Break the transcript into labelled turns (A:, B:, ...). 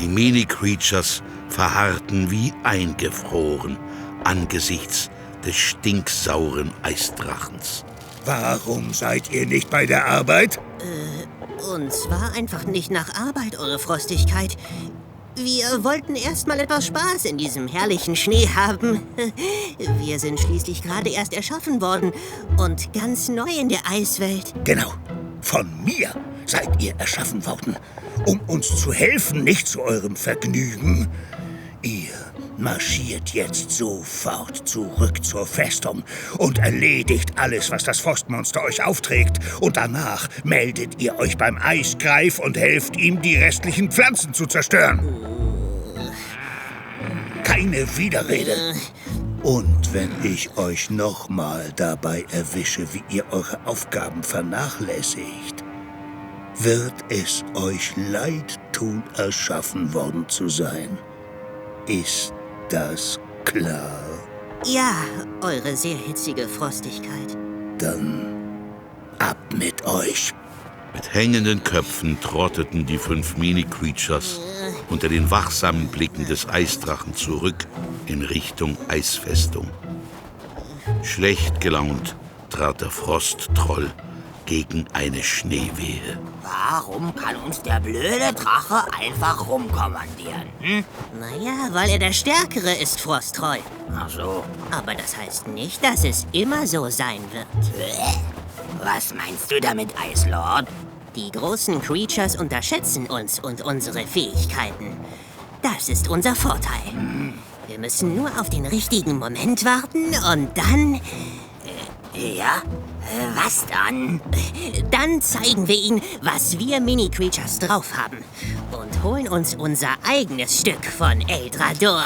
A: Die Mini-Creatures verharrten wie eingefroren angesichts des stinksauren Eisdrachens.
B: Warum seid ihr nicht bei der Arbeit?
C: Uns war einfach nicht nach Arbeit, Eure Frostigkeit. Wir wollten erst mal etwas Spaß in diesem herrlichen Schnee haben. Wir sind schließlich gerade erst erschaffen worden und ganz neu in der Eiswelt.
B: Genau, von mir seid ihr erschaffen worden, um uns zu helfen, nicht zu eurem Vergnügen. Ihr marschiert jetzt sofort zurück zur Festung und erledigt alles, was das Frostmonster euch aufträgt. Und danach meldet ihr euch beim Eisgreif und helft ihm, die restlichen Pflanzen zu zerstören. Keine Widerrede. Und wenn ich euch nochmal dabei erwische, wie ihr eure Aufgaben vernachlässigt, wird es euch leid tun, erschaffen worden zu sein. Ist das klar?
C: Ja, Eure sehr hitzige Frostigkeit.
B: Dann ab mit euch.
A: Mit hängenden Köpfen trotteten die 5 Mini-Creatures unter den wachsamen Blicken des Eisdrachen zurück in Richtung Eisfestung. Schlecht gelaunt trat der Frosttroll gegen eine Schneewehe.
D: Warum kann uns der blöde Drache einfach rumkommandieren?
C: Naja, weil er der Stärkere ist, Frosttroll.
D: Ach so.
C: Aber das heißt nicht, dass es immer so sein wird.
D: Was meinst du damit, Eislord?
C: Die großen Creatures unterschätzen uns und unsere Fähigkeiten. Das ist unser Vorteil. Wir müssen nur auf den richtigen Moment warten und dann...
D: Ja? Was dann?
C: Dann zeigen wir ihnen, was wir Mini-Creatures drauf haben. Und holen uns unser eigenes Stück von Eldrador.